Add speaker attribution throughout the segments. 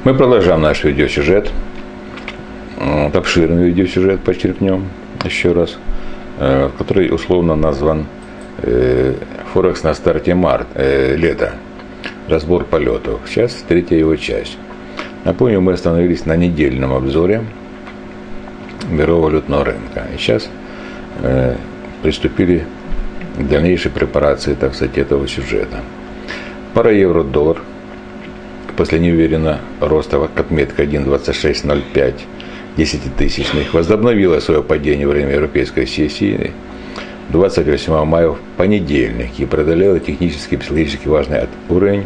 Speaker 1: Мы продолжаем наш видеосюжет, обширный видеосюжет, подчеркнем еще раз, который условно назван «Форекс на старте лета. Разбор полетов». Сейчас третья его часть. Напомню, мы остановились на недельном обзоре мирового валютного рынка. И сейчас приступили к дальнейшей препарации, так сказать, этого сюжета. Пара евро-доллар после неуверенного роста к отметке 1.2605 десятитысячных возобновила свое падение во время европейской сессии 28 мая в понедельник и преодолела технически и психологически важный уровень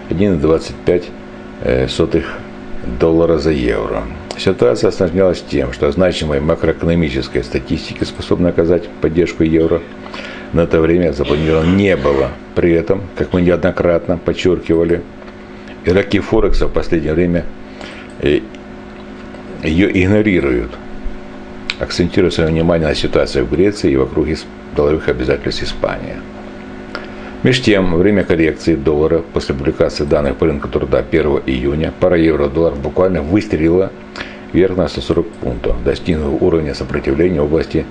Speaker 1: 1.25 доллара за евро. Ситуация осложнялась тем, что значимой макроэкономической статистики, способной оказать поддержку евро, на это время запланировано не было. При этом, как мы неоднократно подчеркивали, игроки Форекса в последнее время ее игнорируют, акцентируя свое внимание на ситуации в Греции и вокруг долларовых обязательств Испании. Между тем, во время коррекции доллара после публикации данных по рынку труда 1 июня пара евро-доллар буквально выстрелила вверх на 140 пунктов, достигнув уровня сопротивления в области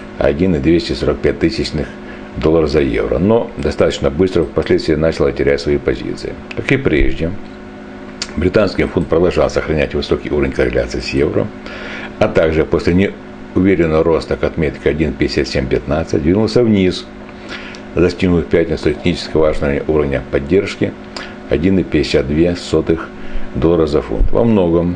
Speaker 1: 1,245 долларов за евро, но достаточно быстро впоследствии начала терять свои позиции. Как и прежде, британский фунт продолжал сохранять высокий уровень корреляции с евро, а также после неуверенного роста к отметке 1.5715 двинулся вниз, достигнув в пятницу технически важного уровня поддержки 1,52 доллара за фунт. Во многом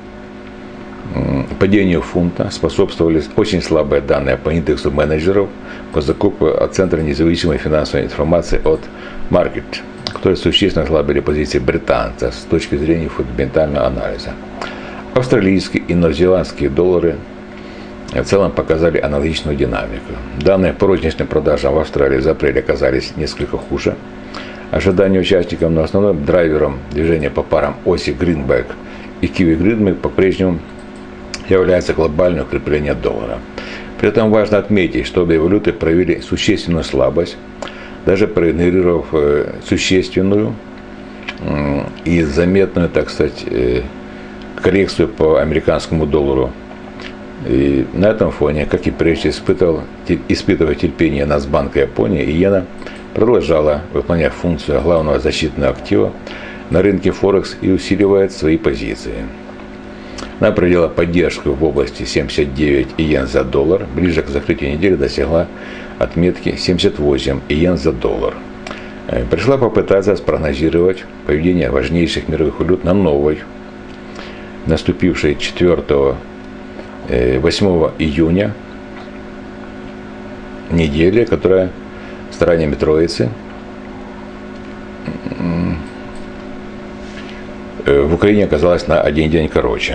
Speaker 1: падению фунта способствовали очень слабые данные по индексу менеджеров по закупке от Центра независимой финансовой информации от Market, которые существенно ослабили позиции британцев с точки зрения фундаментального анализа. Австралийские и новозеландские доллары в целом показали аналогичную динамику. Данные по розничным продажам в Австралии за апрель оказались несколько хуже ожиданий участников, но основным драйвером движения по парам оси Greenback и Kiwi Greenback по-прежнему является глобальное укрепление доллара. При этом важно отметить, что обе валюты проявили существенную слабость, даже проигнорировав существенную и заметную, так сказать, коррекцию по американскому доллару. И на этом фоне, как и прежде, испытывая терпение Нацбанка Японии, иена продолжала выполнять функцию главного защитного актива на рынке Форекс и усиливает свои позиции. Она определила поддержку в области 79 иен за доллар, ближе к закрытию недели достигла отметки 78 иен за доллар. Пришла попытаться спрогнозировать поведение важнейших мировых валют на новой, наступившей 8 июня неделе, которая стараниями Троицы в Украине оказалась на один день короче.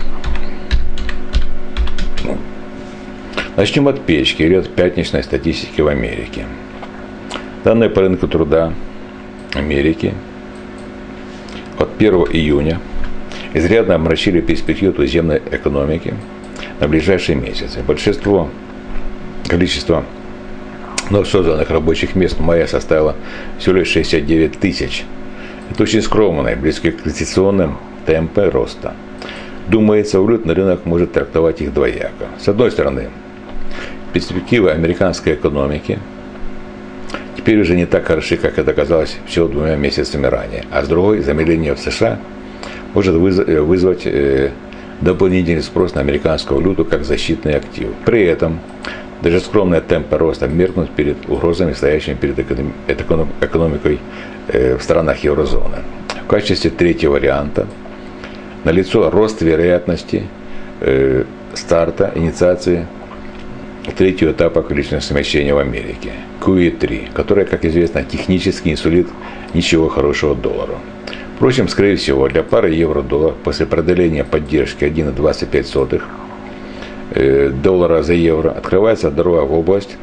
Speaker 1: Начнем от печки или от пятничной статистики в Америке. Данные по рынку труда Америки от 1 июня изрядно омрачили перспективу туземной экономики на ближайшие месяцы. Количество вновь созданных рабочих мест в мае составило всего лишь 69 тысяч. Это очень скромные, близкие к инвестиционным темпы роста. Думается, валютный рынок может трактовать их двояко. С одной стороны, перспективы американской экономики теперь уже не так хороши, как это казалось всего 2 месяцами ранее. А с другой, замедление в США может вызвать дополнительный спрос на американскую валюту как защитный актив. При этом даже скромные темпы роста меркнут перед угрозами, стоящими перед экономикой в странах еврозоны. В качестве третьего варианта налицо рост вероятности старта, инициации третьего этапа количественного смещения в Америке, QE3, которая, как известно, технически не сулит ничего хорошего доллару. Впрочем, скорее всего, для пары евро-доллар после преодоления поддержки 1,25 доллара за евро открывается дорога в область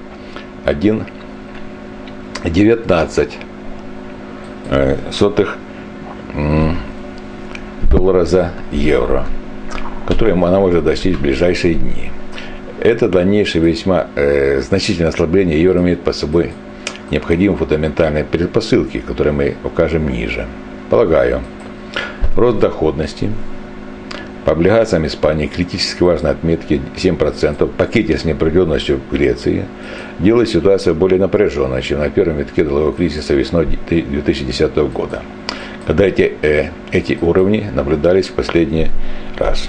Speaker 1: 1,19 доллара за евро, которую она может достичь в ближайшие дни. Это дальнейшее весьма значительное ослабление евро имеет под собой необходимые фундаментальные предпосылки, которые мы укажем ниже. Полагаю, Рост доходности. По облигациям Испании критически важной отметки 7%. В пакете с неопределенностью в Греции делает ситуацию более напряженной, чем на первом витке долларового кризиса весной 2010 года, когда эти уровни наблюдались в последний раз.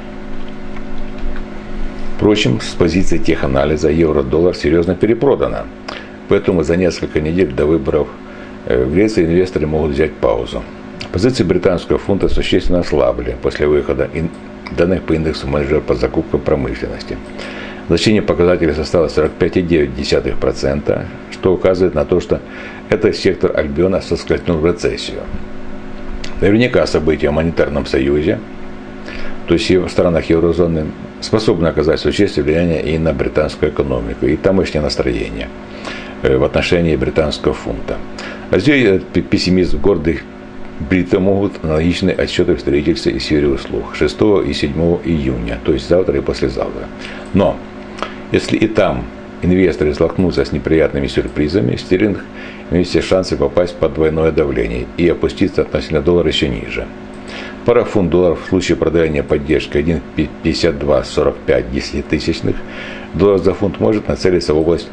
Speaker 1: Впрочем, с позиции теханализа евро-доллар серьезно перепродано. Поэтому за несколько недель до выборов в Греции инвесторы могут взять паузу. Позиции британского фунта существенно ослабли после выхода данных по индексу менеджера по закупкам промышленности. Значение показателя составило 45,9%, что указывает на то, что этот сектор Альбиона соскользнул в рецессию. Наверняка события в монетарном союзе, то есть в странах еврозоны, способны оказать существенное влияние и на британскую экономику, и тамошнее настроение в отношении британского фунта. Развеять пессимизм гордых бритов могут аналогичные отчеты в строительстве и сфере услуг 6 и 7 июня, то есть завтра и послезавтра. Но если и там инвесторы столкнутся с неприятными сюрпризами, стерлинг имеет все шансы попасть под двойное давление и опуститься относительно доллара еще ниже. Пара фунт-долларов в случае продолжения поддержки 1,5245 десятитысячных долларов за фунт может нацелиться в область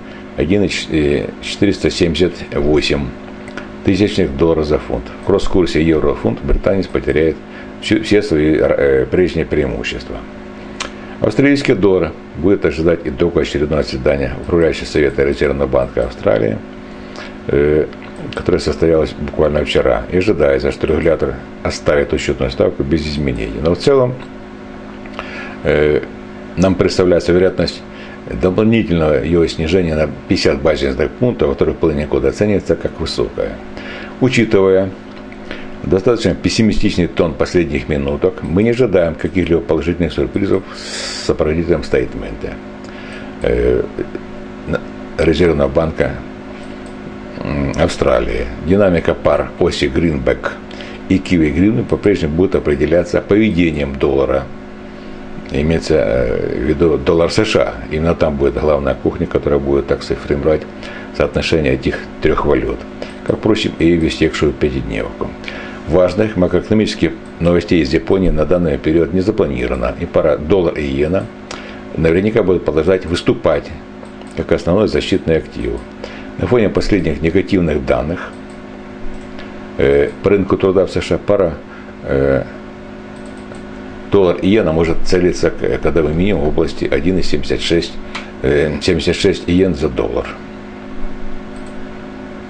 Speaker 1: 1,478 тысячных долларов за фунт. В кросс-курсе евро-фунт британец потеряет все свои прежние преимущества. Австралийский доллар будет ожидать итога очередного заседания управляющего совета Резервного банка Австралии, которое состоялось буквально вчера, и ожидается, что регулятор оставит учетную ставку без изменений. Но в целом нам представляется вероятность дополнительного ее снижения на 50 базисных пунктов, который вполне года оценивается как высокое. Учитывая достаточно пессимистичный тон последних минуток, мы не ожидаем каких-либо положительных сюрпризов в сопроводительном стейтменте Резервного банка Австралии. Динамика пар оси Гринбек и Киви гривны по-прежнему будет определяться поведением доллара. Имеется в виду доллар США. Именно там будет главная кухня, которая будет, так сказать, формировать соотношение этих трех валют. Как, впрочем, и в истекшую пятидневку. Важных макроэкономических новостей из Японии на данный период не запланировано. И пара доллар и иена наверняка будут продолжать выступать как основной защитный актив. На фоне последних негативных данных по рынку труда в США пара доллар и иена может целиться к годовым минимумам в области 1,76 иен за доллар.